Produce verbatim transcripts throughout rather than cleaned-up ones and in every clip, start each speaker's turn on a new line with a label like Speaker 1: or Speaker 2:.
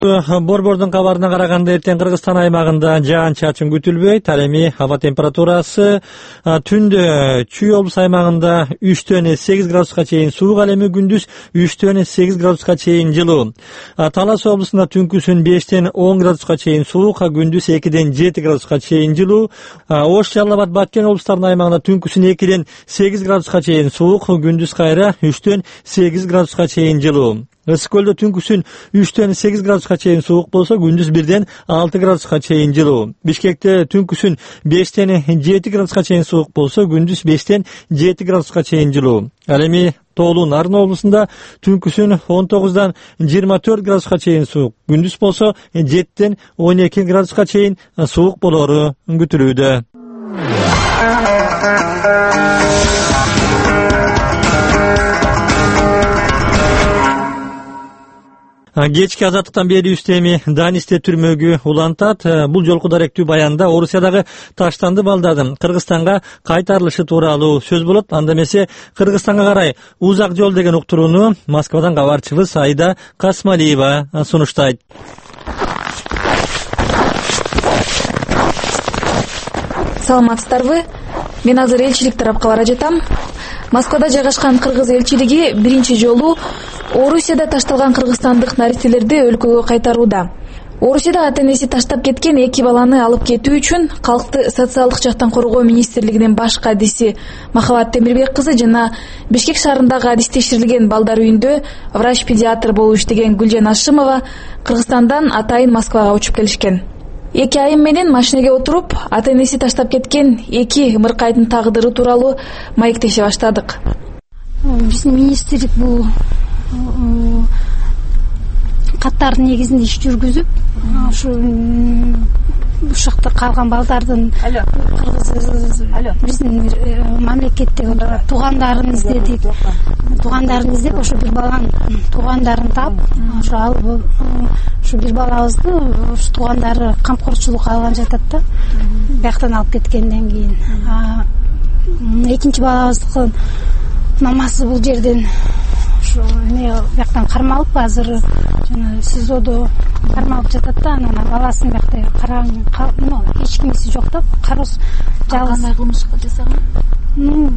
Speaker 1: Борбордун кабарына караганда эртең Кыргызстан аймагында жаан-чачын күтүлбөйт. Ал эми аба температурасы түндө Чүй облус аймагында үчтөн сегиз градуска чейин суук, ал эми күндүз үчтөн сегиз градуска чейин жылуу. Талас облусунда түнкүсүн бештен он градуска чейин суук, күндүз экиден жети градуска чейин жылуу. Ош, Жалал Абад, Баткен облустарынын аймагында түнкүсүн экиден сегиз градуска чейин суук, күндүз кайра үчтөн сегиз градуска чейин жылуу. Ысык көлдө түнкүсүн үчтөн сегиз градуска чейин суук болсо, күндүз бирден алты градуска чейин жылуу. Бишкекте түнкүсүн бештен жети градуска чейин суук болсо, күндүз бештен жети градуска чейин жылуу. Ал эми Тоолуу Нарын облусунда түнкүсүн он тогуздан жыйырма төрт градуска чейин суук, күндүз болсо жетиден он эки градуска чейин суук болору күтүлүүдө. Кечки азаттыктан берүүбүздө эми Данисте түрмөгү улантат. Бул жолку даректүү баянда Орусиядагы таштанды балдардын Кыргызстанга кайтарылышы тууралуу сөз болот. Анда эмесе Кыргызстанга карай узак жол деген уктурууну Москвадан кабарчыбыз Айда Касмалиева сунуштайт.
Speaker 2: Саламатсыздарбы? Мен азыр элчилик тарапка бара жатам. Москвада жайгашкан кыргыз элчилиги биринчи жолу Орусияда ташталган кыргызстандык наристелерди өлкөгө кайтарууда. Орусияда ата-энеси таштап кеткен эки баланы алып кетүү үчүн Калкты социалдык жактан коргоо министрлигинин баш кадиси Махабат Темирбек кызы жана Бишкек шаарындагы адис текшерилген балдар үйүндө врач-педиатр болуп иштеген Гүлжан Ашимова Кыргызстандан атайын Москвага учуп келишкен. Эки айым менен машинеге отуруп, ата-энеси таштап кеткен эки ымыркайдын тагдыры тууралуу маектеше баштадык.
Speaker 3: Биздин министрлик бул каттардын негизинде иш жүргүзүп, ушу ушакта калган балдардын кыргыз биздин мамлекеттеги туугандарын издедик. Туугандарын издеп, ошо бир баланын туугандарын таап, ошо алып, ошо бир балабызды ушу туугандары камкорчулукка алган жатат да. Бияктан алып кеткенден кийин. Экинчи балабыздыкын мамасы бул жерден ушу эме бияктан кармалып, азыр жана СИЗОдо кармалып жатат да. Анан баласын биякта караң, эч кимиси жок да, кароос жалгыз кылмышка жасаган.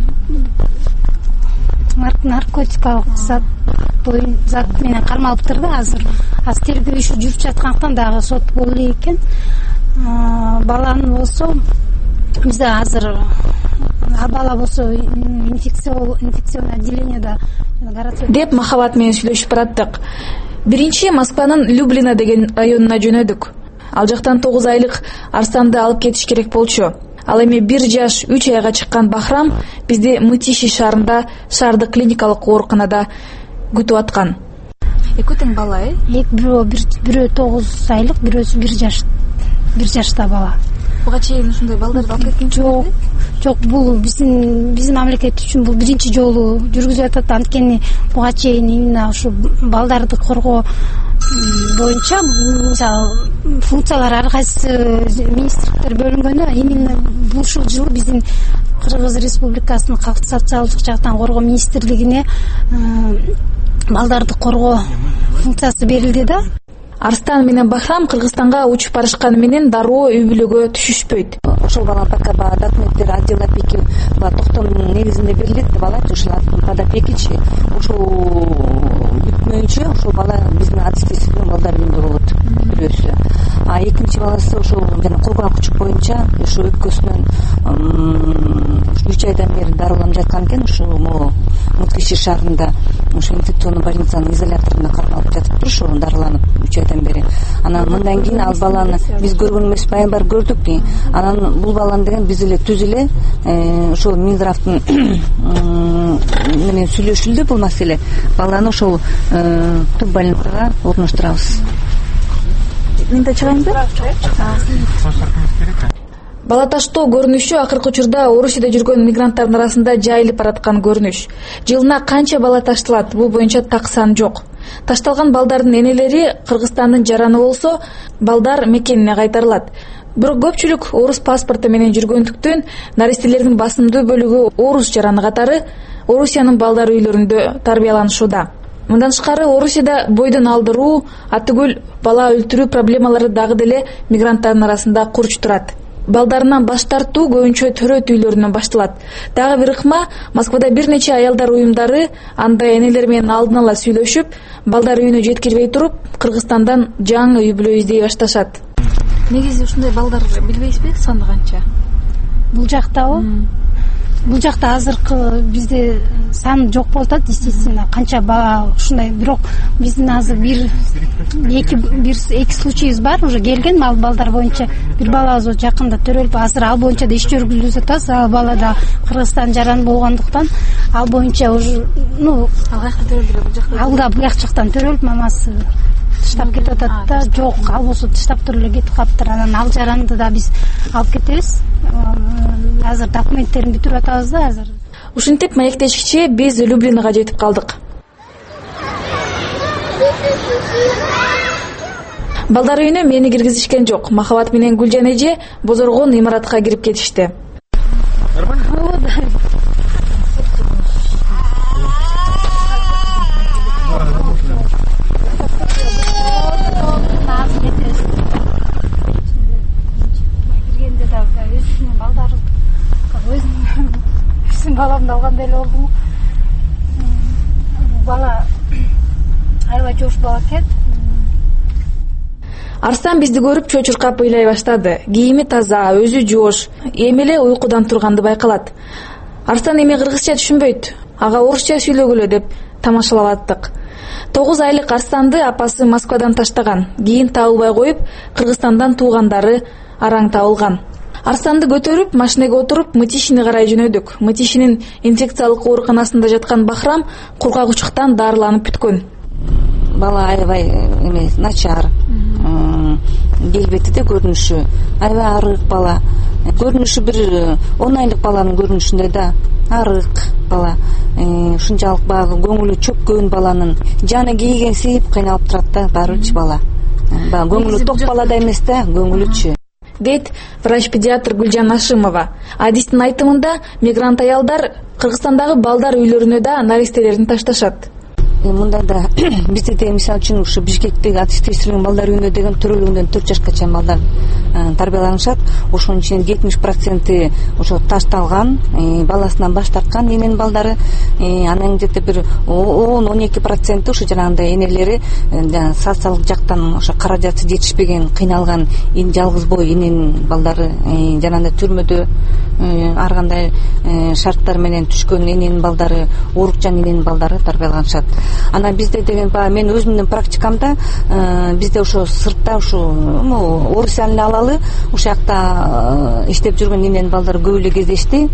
Speaker 3: Наркотикалык зат боюн зат менен кармалыптыр да. Азыр аз тергөө иши жүрүп жаткандыктан дагы сот боло элек экен. Баланы болсо бизде азыр а бала болсо инфекционный отделениеда
Speaker 2: деп Махабат менен сүйлөшүп бараттык. Биринчи Москванын Люблино деген районуна жөнөдүк. Ал жактан тогуз айлык Арстанды алып кетиш керек болчу. Ал эми бир жаш үч айга чыккан Бахрам бизди Мытиши шаарында шаардык клиникалык ооруканада күтүп аткан. Экөө тең бала, э?
Speaker 3: Бирөө бирөө тогуз айлык, бирөөсү бир жаш, бир жашта бала.
Speaker 2: Буга чейин ушундай балдарды алып кеткен
Speaker 3: жок. Жок, бул биздин биздин мамлекет үчүн бул биринчи жолу жүргүзүп атат. Анткени буга чейин именно ушу балдарды коргоо боюнча мисалы функциялар ар кайсы министрликтер бөлүнгөндө, именно бул ушул жылы биздин Кыргыз Республикасынын калкты социалдык жактан коргоо министрлигине балдарды коргоо функциясы берилди да.
Speaker 2: Арстан менен Бахрам Кыргызстанга учуп барышканы менен дароо үй бүлөгө түшүшпөйт.
Speaker 4: Ошол бала пока документтер отдел опеки токтомдун негизинде берилет деп алат. Ошол подопекичи ошол бүтмөйүнчө ошол бала биздин адис текшерилген балдар үйүндө болот бирөөсү. А экинчи баласы ошол жана кургак учуп боюнча ошо өпкөсүнөн үч айдан бери дарыланып жаткан экен. Ошо могу Мытиши шаарында ошо инфекционный больницанын изоляторуна кармалып жатыптыр, ошо дарыланып үч айдан бери. Анан мындан кийин ал баланы биз көргөн эмес, баягы бар көрдүк ки. Анан бул баланы деген биз эле түз эле ошол Минздравдын менен сүйлөшүлдү бул маселе. Баланы ошол туп больницага орноштурабыз.
Speaker 2: Мен да чыгайынбы? Бала таштоо көрүнүшү акыркы учурда Орусияда жүргөн мигранттардын арасында жайылып бараткан көрүнүш. Жылына канча бала ташталат, бул боюнча так сан жок. Ташталган балдардын энелери Кыргызстандын жараны болсо, балдар мекенине кайтарылат. Бирок көпчүлүк орус паспорту менен жүргөндүктөн наристелердин басымдуу бөлүгү орус жараны катары Орусиянын балдар үйлөрүндө тарбияланышууда. Мындан тышкары Орусияда бойдон алдыруу, атүгүл бала өлтүрүү проблемалары дагы деле мигранттардын арасында курч турат. Балдарынан баш тартуу көбүнчө төрөт үйлөрүнөн башталат. Дагы бир ыкма Москвада бир нече аялдар уюмдары андай энелер менен алдын ала сүйлөшүп, балдар үйүнө жеткирбей туруп, Кыргызстандан жаңы үй бүлө издей башташат. Негизи ушундай балдар билбейсизби саны канча?
Speaker 3: Бул жактабы? Бул жакта азыркы бизде сан жок болуп атат, естественно, канча бала ушундай, бирок биздин азыр бир эки бир эки случайыбыз бар, уже келген ал балдар боюнча. Бир балабыз жакында төрөлүп, азыр ал боюнча да иш жүргүзүп атабыз. Ал бала да Кыргызстан жаран болгондуктан ал боюнча уже, ну,
Speaker 2: ал кайякта төрөлдү, бул жакта?
Speaker 3: Ал да бул жактан төрөлүп, мамасы тыштап кетип атат да, жок, ал болсо тыштап туруп эле кетип калыптыр. Анан ал жаранды да биз алып кетебиз. Азыр документтерин бүтүрүп атабыз да азыр.
Speaker 2: Ушинтип маектешикчи биз Люблинага жетип калдык. Балдар үйүнө мени киргизишкен жок. Махабат менен Гүлжан эже бозоргон имаратка кирип кетишти.
Speaker 3: Өзүмдүн баламды алгандай эле болдум. Бала аябай жош бала экен.
Speaker 2: Арстан бизди көрүп чочуркап ыйлай баштады. Кийими таза, өзү жош, эми эле уйкудан турганды байкалат. Арстан эми кыргызча түшүнбөйт. Ага орусча сүйлөгүлө деп тамашалап аттык. тогуз айлык Арстанды апасы Москвадан таштаган. Кийин табылбай коюп, Кыргызстандан туугандары араң табылган. Арстанды көтөрүп, машинеге отуруп, Мытишини карай жөнөдүк. Мытишинин инфекциялык ооруканасында жаткан Бахрам кургагучтуктан дарыланып бүткөн.
Speaker 4: Бала аябай эме начар. Келбети да көрүнүшү аябай арык бала. Көрүнүшү бир он айлык баланын көрүнүшүндөй да, арык бала. Ушунчалык баягы көңүлү чөккөн баланын жаны кейгенсип кыйналып турат да, барычы бала. Баягы көңүлү ток бала да эмес да, көңүлүчү.
Speaker 2: Дейт врач-педиатр Гүлжан Ашимова. Адистин айтымында мигрант аялдар Кыргызстандагы балдар үйлөрүнө да наристелерин ташташат.
Speaker 4: Мындай да бизде де мисалы үчүн ушу Бишкектеги атиштештирилген балдар үйүндө деген төрөлгөндөн төрт жашка чейин балдар тарбияланышат. Ошонун ичинен жетимиш проценти ошо ташталган, баласынан баш тарткан эненин балдары, анан где-то бир он он эки проценти ушу жанагындай энелери социалдык жактан ошо каражаты жетишпеген, кыйналган жалгыз бой эненин балдары, жанагындай түрмөдө ар кандай шарттар менен түшкөн эненин балдары, оорукчан эненин балдары тарбияланышат. Анан бизде деген баягы мен өзүмдүн практикамда бизде ошо сыртта ушу Орусияны эле алалы, ошол жакта иштеп жүргөн эненин балдары көп эле кездешти.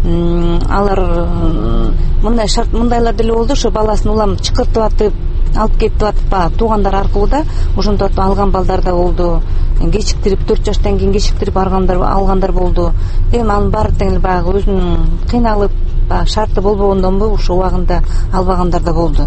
Speaker 4: Алар мындай шарт мындайлар деле болду, ошо баласын улам чакыртып атып, алып кетип атып, баягы туугандар аркылуу да ошентип алган балдар да болду. Кечиктирип төрт жаштан кийин кечиктирип алгандар алгандар болду. Эми анын баары тең баягы өзүнүн кыйналып, баягы шарты болбогондонбу ошо убагында албагандар да болду.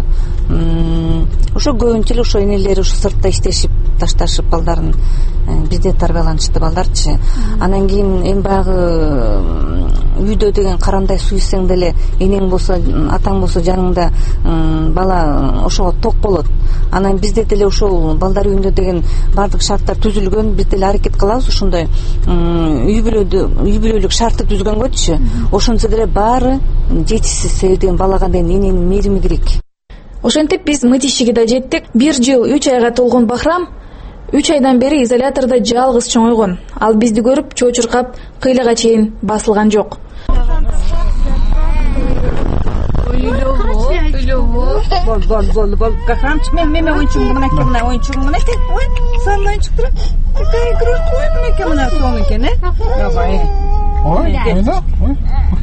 Speaker 4: Ошо көбүнчө эле ошо энелери ушу сыртта иштешип, ташташып балдарын бизде тарбияланышты балдарчы. Анан кийин эми баягы үйдө деген карандай сүйсең деле энең болсо, атаң болсо жаныңда, бала ошого ток болот. Анан бизде деле ошол балдар үйүндө деген бардык шарттар түзүлгөн. Биз деле аракет кылабыз ошондой үй бүлөдө үй бүлөлүк шартты түзгөнгөчү. Ошончо деле баары жетишсиз себебден балага деген эненин мээрими керек.
Speaker 2: Ошентип биз Мытишиге да жеттик. Бир жыл үч айга толгон Бахрам үч айдан бери изолятордо жалгыз чоңойгон. Ал бизди көрүп чочуркап кыйлага чейин басылган жок.
Speaker 5: Бол, бол, бол, бол. Бахрамчик, мен мен оюнчугум мынакей, мына оюнчугум мынакей. Ой, сан оюнчуктур. Какая игрушка, ой, мынакей, мына соң экен, э? Давай.
Speaker 6: Ой, ойна, ой.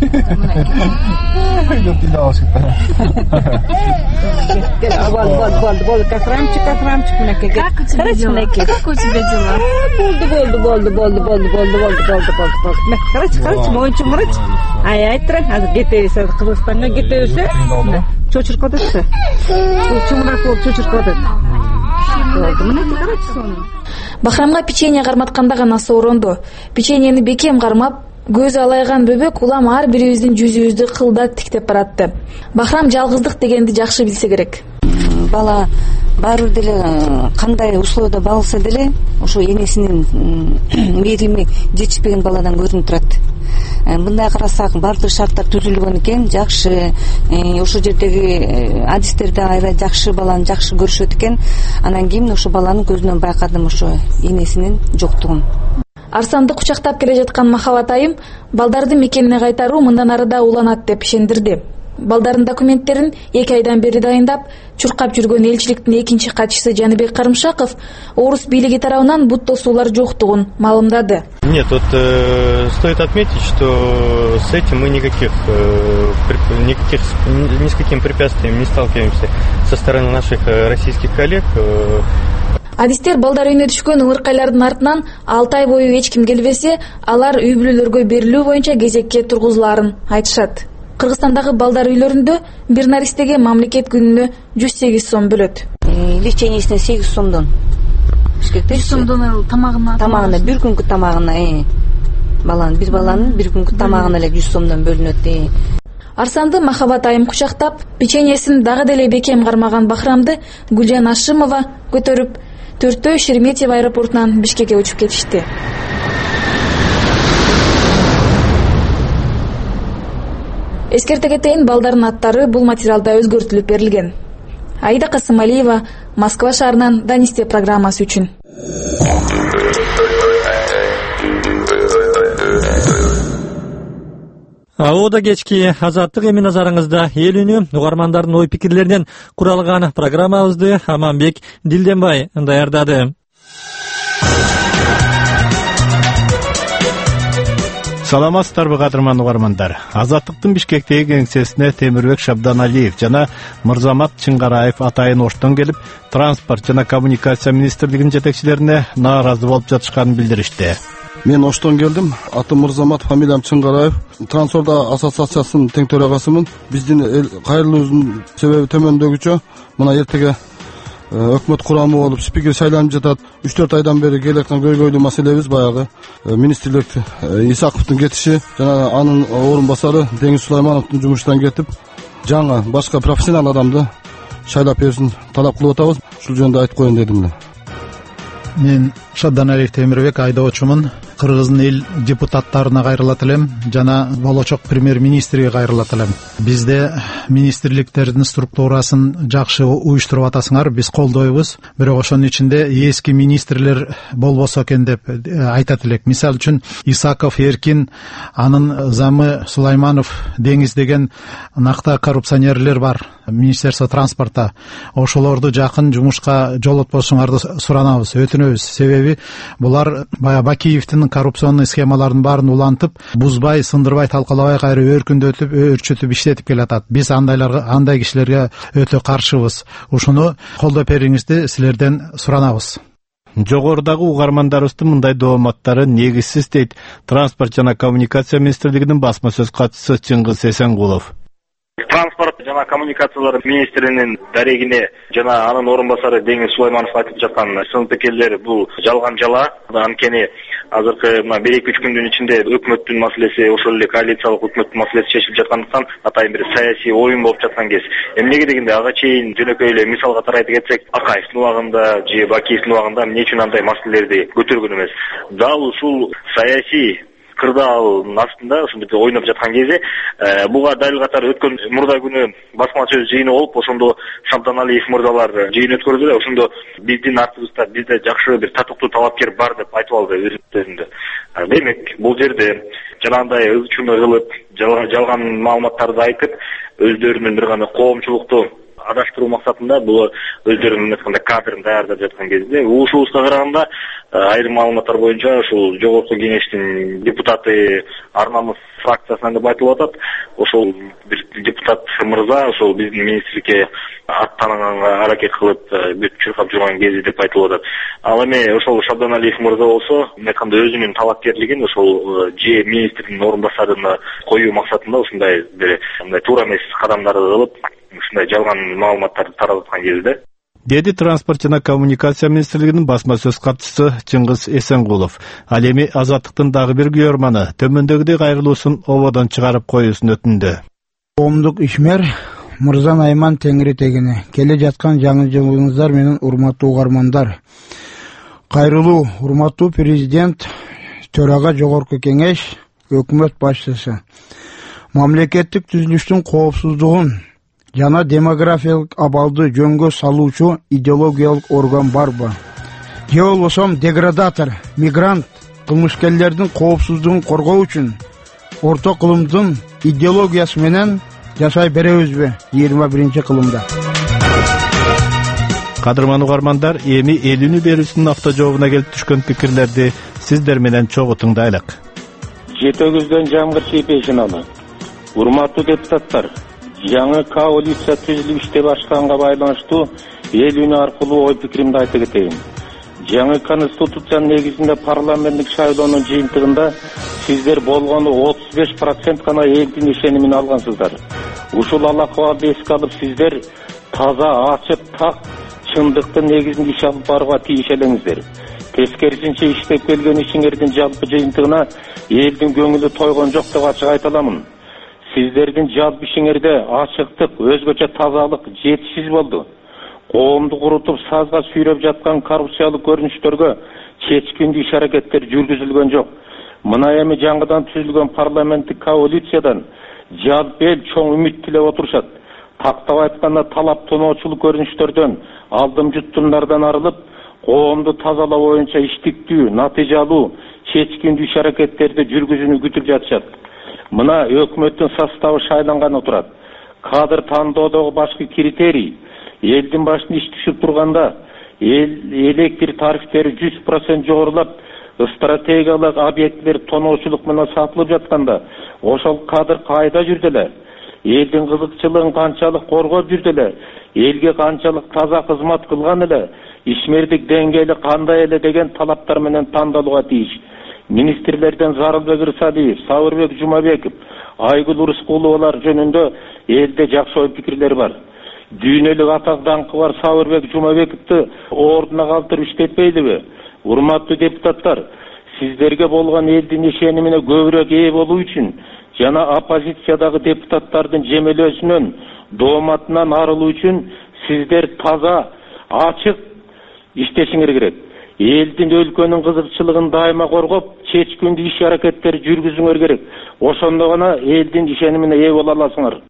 Speaker 6: Идет туда алышыпты.
Speaker 5: Бол, бол, бол, бол. Бахрамчик, Бахрамчик, мынакей. Как у тебя дела? Как у тебя дела? Болды, болды, болды, болды, болды, болды, болды, болды, болды. Карачы, карачы, оюнчугум карачы. Ай, айттыр, азыр кетебиз, Кыргызстанга кетебиз, э? Чочуркап атты. Чумурак болуп чочуркап атат. Мына карачы сону.
Speaker 2: Бахрамга печенье карматканда гана сооронду. Печеньени бекем кармап, көзү алайган бөбөк улам ар бирибиздин жүзүбүздү кылдат тиктеп баратты. Бахрам жалгыздык дегенди жакшы билсе керек.
Speaker 4: бала баары бир деле кандай условияда багылса деле ошо энесинин мээрими жетишпеген баладан көрүнүп турат. Мындай карасак баардык шарттар түзүлгөн экен, жакшы. Ошол жердеги адистер да аябай жакшы, баланы жакшы көрүшөт экен. Анан кийин ошо баланын көзүнөн байкадым ошо энесинин жоктугун.
Speaker 2: Арсанды кучактап келе жаткан Махабат айым балдарды мекенине кайтаруу мындан ары да уланат деп ишендирди. Балдардын документтерин эки айдан бери дайындап, чуркап жүргөн элчиликтин экинчи катчысы Жаныбек Карымшаков орус бийлиги тарабынан бут тосуулар жоктугун маалымдады.
Speaker 7: Нет, вот э, стоит отметить, что с этим мы никаких, э, никаких ни с каким препятствием не сталкиваемся со стороны наших российских коллег. Э,
Speaker 2: Адистер балдар үйүнө түшкөн ыңыркайлардын артынан алты ай бою эч ким келбесе, алар үй бүлөлөргө берилүү боюнча кезекке тургузулаарын айтышат. Кыргызстандагы балдар үйлөрүндө бир наристеге мамлекет күнүнө жүз сегиз сом бөлөт.
Speaker 4: Лечениесине сегиз сомдон.
Speaker 2: жүз сомдон тамагына
Speaker 4: тамагына бир күнгө тамагына баланын бир баланын бир күнгө тамагына эле жүз сомдон бөлүнөт.
Speaker 2: Арсанды Махабат айым кучактап, печеньесин дагы деле бекем кармаган Бахрамды Гүлжан Ашимова көтөрүп, төртөө Шереметьево аэропортунан Бишкекке учуп кетишти. Эскерте кетейин, балдардын аттары бул материалда өзгөртүлүп берилген. Аида Касымалиева, Москва шаарынан Данисте программасы үчүн.
Speaker 1: Аода кечки Азаттык эми назарыңызда эл үнү угармандардын ой пикирлеринен куралган программабызды Аманбек Дилденбай даярдады.
Speaker 8: Саламатсыздарбы кадырман угармандар. Азаттыктын Бишкектеги кеңсесине Темирбек Шабданалиев жана Мырзамат Чыңгараев атайын оштон келип, транспорт жана коммуникация министрлигинин жетекчилерине нааразы болуп жатышканын билдиришти.
Speaker 6: Мен оштон келдим. Атым Мырзамат, фамилиям Чыңгараев. Транспорт ассоциациясынын тең төрагасымын. Биздин кайрылуубуздун себеби төмөндөгүчө. Мына эртеге өкмөт курамы болуп спикер шайланып жатат. үч төрт айдан бери келаткан көйгөйлүү маселебиз баягы министрлик Исаковдун кетиши жана анын орун басары Деңиз Сулаймановдун жумуштан кетип, жаңы башка профессионал адамды шайлап беришин талап кылып атабыз. Ушул жөнүндө айтып коеюн дедим эле.
Speaker 9: Мен Шабданалиев Темирбек айдоочумун. Кыргыздын эл депутаттарына кайрылат элем жана болочок премьер-министрге кайрылат элем. Бизде министрликтердин структурасын жакшы уюштуруп атасыңар, биз колдойбуз. Бирок ошонун ичинде эски министрлер болбосо экен деп айтат элек. Мисалы үчүн Исаков Эркин, анын замы Сулайманов Деңиз деген накта коррупционерлер бар Министерство транспорта. Ошолорду жакын жумушка жолотпошуңарды суранабыз, өтүнөбүз. Себеби булар бая Бакиевдин коррупционный схемаларын баарын улантып, бузбай, сындырбай, талкалабай кайры өркүндөтүп, өрчөтүп иштетип келатат. Биз андайларга, андай кишилерге өтө каршыбыз. Ушуну колдоп бериңизди силерден суранабыз.
Speaker 8: Жогорудагы угармандарыбыздын мындай дооматтары негизсиз дейт Транспорт жана коммуникация министрлигинин басма сөз катчысы Чыңгыз Эсенгулов.
Speaker 10: Транспорт жана коммуникациялар министринин дарегине жана анын орун басары Деңиз Сулайманов айтып жаткан сын пикирлер бул жалган жала. Анткени азыркы мына бир эки үч күндүн ичинде өкмөттүн маселеси, ошол эле коалициялык өкмөттүн маселеси чечилип жаткандыктан атайын бир саясий оюн болуп жаткан кез. Эмнеге дегенде ага чейин жөнөкөй эле мисал катары айтып кетсек, Акаевдин убагында же Бакиевдин убагында эмне үчүн андай маселелерди көтөргөн эмес. Дал ушул саясий кырдаалдын астында ушинтип ойноп жаткан кезде буга дайыл катары өткөн мурда күнү басма сөз жыйыны болуп, ошондо Шабданалиев мырзалар жыйын өткөрдү да, ошондо биздин артыбызда бизде жакшы бир татыктуу талапкер бар деп айтып алды өзүндө. Демек, бул жерде жанагындай ызчууну кылып, жалган маалыматтарды айтып, өздөрүнүн бир гана коомчулукту адаштыруу максатында бул өздөрүнүн айтканда кадрын даярдап жаткан кезде ушубузга караганда айрым маалыматтар боюнча ушул жогорку кеңештин депутаты Арнамов фракциясынан деп айтылып атат. Ошол бир депутат мырза ошол биздин министрликке аттанганга аракет кылып бүт чуркап жүргөн кези деп айтылып атат. Ал эми ошол Шабданалиев мырза болсо айтканда өзүнүн талапкерлигин ошол же министрдин орун басарына коюу максатында ушундай бир туура эмес кадамдарды кылып, ушундай жалган маалыматтарды тарататкан кезде
Speaker 8: деди Транспорт жана коммуникация министрлигинин басма сөз катчысы Чыңгыз Эсенгулов. Ал эми Азаттыктын дагы бир күйөрманы төмөндөгүдөй кайрылуусун ободон чыгарып коюусун өтүндү.
Speaker 11: Коомдук ишмер Мырзан Айман Теңиритегине. Келе жаткан жаңы жылыңыздар менен урматтуу угармандар. Кайрылуу урматтуу президент, төрага жогорку кеңеш, өкмөт башчысы. Мамлекеттик түзүлүштүн коопсуздугун жана демографиялык абалды жөнгө салуучу идеологиялык орган барбы? Же болбосо деградатор, мигрант, кылмышкерлердин коопсуздугун коргоо үчүн орто кылымдын идеологиясы менен жашай беребизби жыйырма биринчи кылымда?
Speaker 8: Кадырман угармандар, эми эл үнү берүүсүнүн автожообуна келип түшкөн пикирлерди сиздер менен чогуу тыңдайлык.
Speaker 12: Жетегизден жамгыр чейпешиналы. Урматтуу депутаттар, жаңы коалиция түзүлүп иштеп башканга байланыштуу эл үнү аркылуу ой пикиримди айта кетейин. Жаңы конституциянын негизинде парламенттик шайлоонун жыйынтыгында сиздер болгону отуз беш процент гана элдин ишенимин алгансыздар. Ушул алакыбарды эске алып сиздер таза, ачык, так, чындыктын негизинде иш алып барууга тийиш элеңиздер. Тескерисинче иштеп келген ишиңердин жалпы жыйынтыгына элдин көңүлү тойгон жок деп ачык айта аламын. Сиздердин жалпы ишиңерде ачыктык, өзгөчө тазалык жетишсиз болду. Коомду курутуп сазга сүйрөп жаткан коррупциялык көрүнүштөргө чечкиндүү иш аракеттер жүргүзүлгөн жок. Мына эми жаңыдан түзүлгөн парламенттик коалициядан жалпы эл чоң үмүт тилеп отурушат. Тактап айтканда талап тоноочулук көрүнүштөрдөн, алдым жуттумдардан арылып, коомду тазалоо боюнча иштиктүү, натыйжалуу, чечкиндүү иш аракеттерди жүргүзүүнү күтүп жатышат. Мына өкмөттүн составы шайланган отурат. Кадр тандоодогу башкы критерий элдин башына иш түшүп турганда электр тарифтери жүз процент жогорулап, стратегиялык объектилер тоноочулук менен сатылып жатканда, ошол кадр кайда жүрдү эле? Элдин кызыкчылыгын канчалык коргоп жүрдү эле? Элге канчалык таза кызмат кылган эле? Ишмердик деңгээли кандай эле деген талаптар менен тандалууга тийиш. Министрлерден Зарылбек Ырсалиев, Сабырбек Жумабеков, Айгүл Рыскуловалар жөнүндө элде жакшы ой пикирлер бар. Дүйнөлүк атак даңкы бар Сабырбек Жумабековду ордуна калтырып иштетпейлиби? Урматтуу депутаттар, сиздерге болгон элдин ишенимине көбүрөөк ээ болуу үчүн жана оппозициядагы депутаттардын жемелөөсүнөн, дооматынан арылуу үчүн сиздер таза, ачык иштешиңер керек. Элдин, өлкөнүн кызыкчылыгын дайыма коргоп, чечкиндүү иш аракеттер жүргүзүңөр керек. Ошондо гана элдин ишенимине ээ боло аласыңар.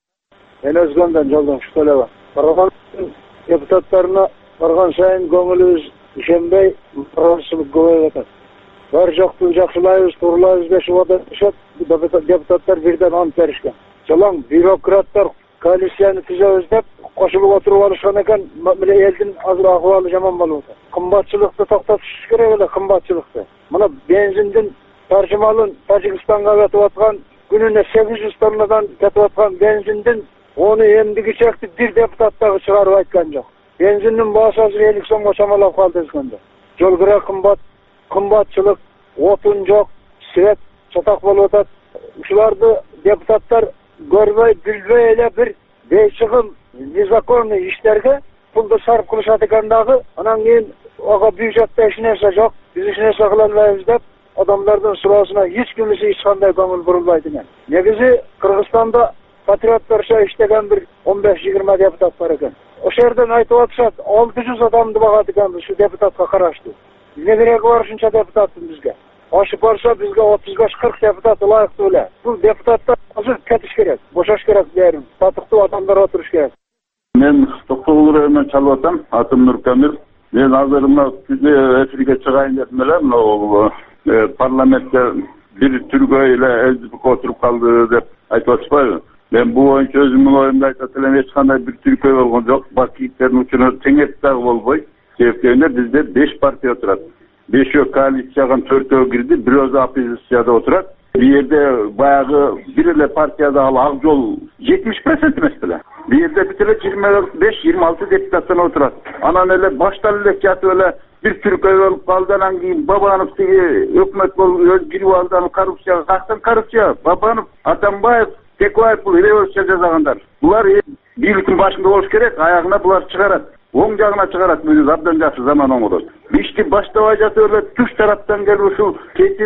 Speaker 13: Мен өзгөндөн жолдон шүкөлөбө. Парламент депутаттарына барган сайын көңүлүбүз ишенбей, каршылык көбөйүп атат. Бар жокту жакшылайбыз, турлайбыз дешип атышат, депутаттар бирден ант беришкен. Жалаң бюрократтар коалицияны түзөбүз деп кошулуп отуруп алышкан экен, мына элдин азыр акыбалы жаман болуп атат. Кымбатчылыкты токтотуш керек эле, кымбатчылыкты. Мына бензиндин таржымалын Тажикстанга кетип аткан, күнүнө сегиз жүз тоннадан кетип аткан бензиндин оны эмдиги чекти бир депутат дагы чыгарып айткан жок. Бензиндин баасы азыр элүү сомго чамалап калды дегенде. Жол кira кымбат, кымбатчылык, отун жок, свет чатак болуп атат. Ушуларды депутаттар көрбөй, билбей эле бир бейчыгым, незаконный иштерге пулду сарп кылышат экен дагы, анан кийин ага бюджетте эч нерсе жок, биз эч нерсе кыла албайбыз деп адамдардын суроосуна эч кимиси эч кандай көңүл бурулбайт экен. Негизи Кыргызстанда патриоттарча иштеген бир он беш жыйырма депутат бар экен. Ошол жерден айтып атышат, алты жүз адамды багат экен ушу депутатка караштуу. Эмне кереги бар ушунча депутаттын бизге? Ашып барса бизге отуз беш кырк депутат ылайыктуу эле. Бул депутаттар азыр кетиш керек, бошош керек дээрим. Татыктуу адамдар отуруш керек.
Speaker 14: Мен Токтогул районунан чалып атам, атым Нуркамил. Мен азыр мына түздө эфирге чыгайын дедим эле, мына парламентте бир түргөй эле элдик отуруп калды деп айтып атышпайбы? Мен бул боюнча өзүмдүн оюмду айтып элем, эч кандай бир түркөй болгон жок. Бакиевтердин учуна теңеп дагы болбойт. Себеби бизде беш партия отурат. Бешөө коалицияга, төртөө кирди, бирөөсү оппозицияда отурат. Бул жерде баягы бир эле партияда ал ак жол жетимиш процент эмес беле. Бул жерде бүт эле жыйырма беш жыйырма алты депутаттан отурат. Анан эле баштан эле жатып эле бир түркөй болуп калды, анан кийин Бабанов тиги өкмөт болуп кирип алды, анан коррупцияга кактан коррупция. Бабанов, Атамбаев, Текоев бул революция жасагандар. Булар бийликтин башында болуш керек, аягына булар чыгарат. Оң жагына чыгарат, бүгүн абдан жакшы заман оңдот. Ишти баштабай жатып эле түш тараптан келип ушул кетир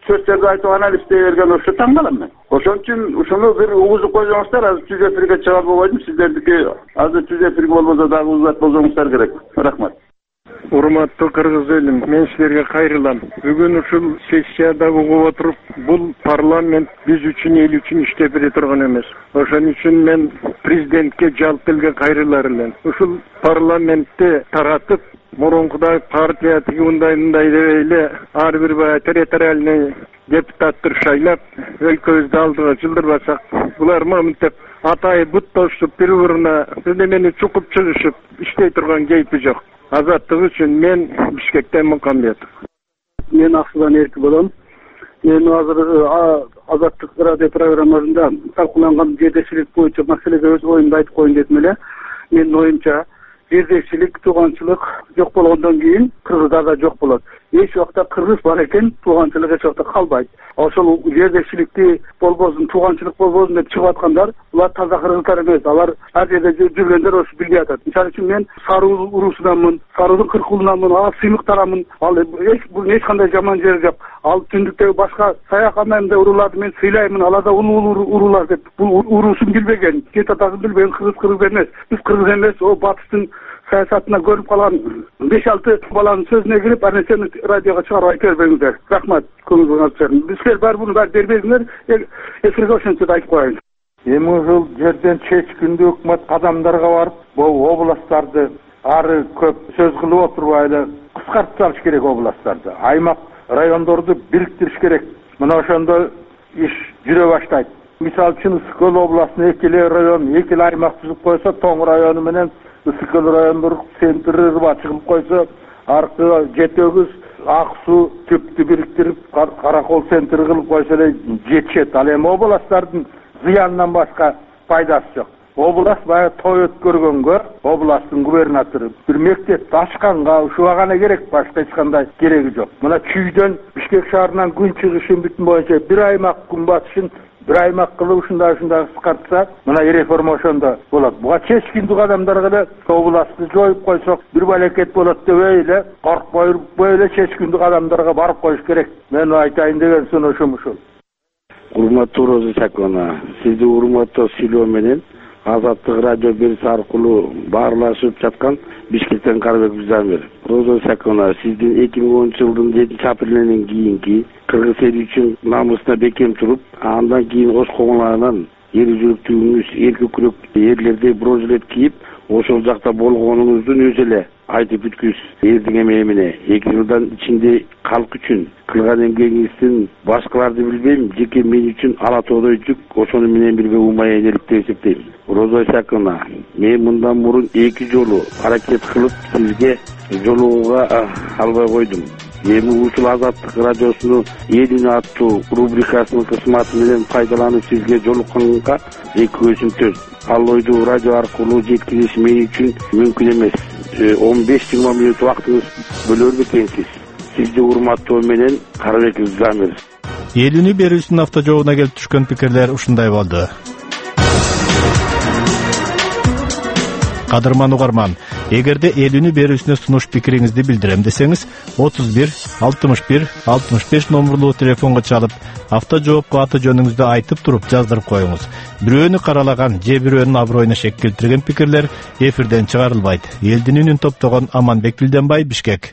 Speaker 14: сөздөрдү айтып анализдей берген ошо таң калам мен. Ошон үчүн ушуну бир угузуп койсоңуздар, азыр түз эфирге чыгар болбойдум. Сиздердики азыр түз эфирге болбосо дагы узат болсоңуздар керек. Рахмат.
Speaker 15: Урматтуу кыргыз элим, мен силерге кайрылам. Бүгүн ушул сессияда угуп отуруп, бул парламент биз үчүн, эл үчүн иштеп бере турган эмес. Ошон үчүн мен президентке, жалпы элге кайрылар элем. Ушул парламентти таратып, мурункудай партия тиги мындай мындай деп эле ар бир баягы территориальный депутаттар шайлап, өлкөбүздү алдыга жылдырбасак, булар мынтип атайы буттошуп, бири-бирине эмени чукуп чыгышып иштей турган кейпи жок. Азаттык үчүн мен Бишкектен Мукамбетов.
Speaker 13: Мен Аксудан Эрки болом. Мен азыр Азаттык радио программасында талкууланган жердешилик боюнча маселеге өз оюмду айтып коеюн дедим эле. Менин оюмча жердешилик, тууганчылык жок болгондон кийин кыргыздарда жок болот. Эч убакта кыргыз бар экен, тууганчылык эч убакта калбайт. Ошол жердешиликти болбосун, тууганчылык болбосун деп чыгып аткандар, булар таза кыргыздар эмес. Алар ар жерде жүргөндөр ошо билбей атат. Мисалы үчүн мен Саруу уруусунанмын, Саруудун кырк уулунанмын, ага сыймыктарамын. Ал эч бул эч кандай жаман жери жок. Ал түндүктөгү башка саяк анаймда урууларды мен сыйлаймын, алар да улуу уруулар деп. Бул уруусун билбеген, кет атасын билбеген кыргыз кыргыз эмес. Биз кыргыз эмес, о батыштын саясатына көрүп калган беш алты баланын сөзүнө кирип, ар нерсени радиого чыгарып айтып бербеңиздер. Рахмат. Көңүлүңүз Бизге бар буну бар бербеңиздер. Эфирге ошентип айтып коеюн.
Speaker 15: Эми ушул жерден чечкиндүү өкмөт кадамдарга барып, бул областтарды ары көп сөз кылып отурбай эле кыскартып салыш керек областтарды. Аймак райондорду бириктириш керек. Мына ошондо иш жүрө баштайт. Мисалы үчүн Ысык-Көл областына эки эле район, эки эле аймак түзүп койсо, Тоң району менен Ысык-Көл райондору центри чыгып койсо, аркы Жетөгүз, Ак суу түптү бириктирип, Каракол центри кылып койсо эле жетишет. Ал эми областтардын зыянынан башка пайдасы жок. Област баягы той өткөргөнгө областтын губернатору бир мектепти ачканга ушуга керек, башка эч кандай кереги жок. Мына Чүйдөн Бишкек шаарынан күн чыгышын бүтүн боюнча бир аймак күн батышын бир аймак кылып ушундай ушундай кыскартса, мына реформа ошондо болот. Буга чечкиндүү адамдарга эле областты жоюп койсок, бир балекет болот дебей эле, коркпой эле чечкиндүү адамдарга барып коюш керек. Мен айтайын деген сон ошол ушул.
Speaker 16: Урматтуу Роза Сакона, сизди урматтуу сүйлөө менен Азаттык радио берүүсү аркылуу баарлашып жаткан Бишкектен Карабек Бизамир. Роза Сакона, сиздин эки миң онунчу жылдын жетинчи апрелинен кийинки кыргыз эли үчүн намысына бекем туруп, андан кийин ош коңуларынан эр жүрөктүүңүз, эрки күрөк эрлердей бронжилет кийип, ошол жакта болгонуңуздун өзү эле айтып бүткүс эрдиң эмемине. Эки жылдан ичинде калк үчүн кылган эмгегиңиздин башкаларды билбейм, жеке мен үчүн ала тоодой жүк, ошону менен бирге умая энелик деп эсептейм. Роза Сакына, мен мындан мурун эки жолу аракет кылып сизге жолугууга албай койдум. Эми ушул Азаттык радиосунун эл үні аттуу рубрикасынын кызматы менен пайдаланып сизге жолукканга эки көзүм төз. Ал ойду радио аркылуу жеткизиш мен үчүн мүмкүн эмес. он беш жыйырма мүнөт убактыңыз бөлөр бекенсиз. Сизди урматтоо менен Карабек Бизамир.
Speaker 8: Эл үні берүүсүнүн автожообуна келип түшкөн пикирлер ушундай болду. Кадырман угарман, эгерде эл үні берүүсүнө сунуш пикириңизди билдирем десеңиз, отуз бир алтымыш бир алтымыш беш номурлуу телефонго чалып, автожоопко аты жөнүңүздү айтып туруп жаздырып коюңуз. Бирөөнү каралаган же бирөөнүн аброюна шек келтирген пикирлер эфирден чыгарылбайт. Элдин үнүн топтогон Аманбек Билденбай, Бишкек.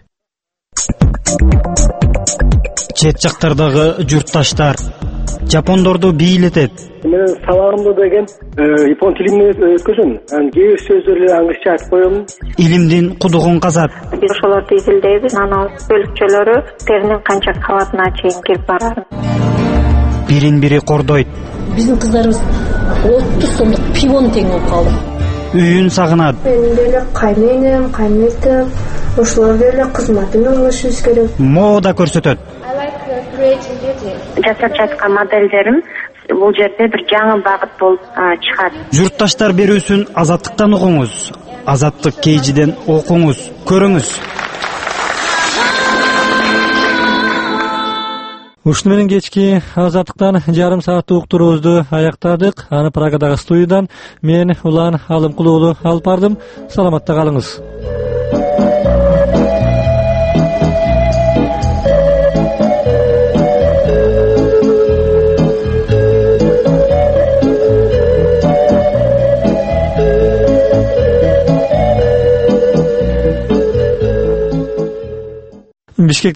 Speaker 17: Чет жактардагы журтташтар жапондорду бийлетет.
Speaker 18: Мен сабагымды деген япон тилинде өткөзөм. Анан кээ бир сөздөрдү англисче айтып коем.
Speaker 17: Илимдин кудугун казат.
Speaker 19: Биз ошолорду изилдейбиз. Анан бөлүкчөлөрү теринин канча кабатына чейин кирип барат.
Speaker 17: Бирин-бири кордойт.
Speaker 20: Биздин кыздарыбыз отуз сомдук пивону тең болуп калды.
Speaker 17: Үйүн сагынат.
Speaker 21: Мен деле кайненем, кайнетем, ошолор деле кызматына болушубуз керек.
Speaker 17: Мода көрсөтөт.
Speaker 19: Жасап жаткан моделдерим бул жерде бир жаңы багыт болуп чыгат.
Speaker 17: Журтташтар берүүсүн Азаттыктан угуңуз. Азаттык кейжиден окуңуз, көрүңүз.
Speaker 1: Ушуну менен кечки Азаттыктан жарым сааттык уктуруубузду аяктадык. Аны Прагадагы студиядан мен Улан Алымкул уулу алып бардым. Саламатта калыңыз. Бишкек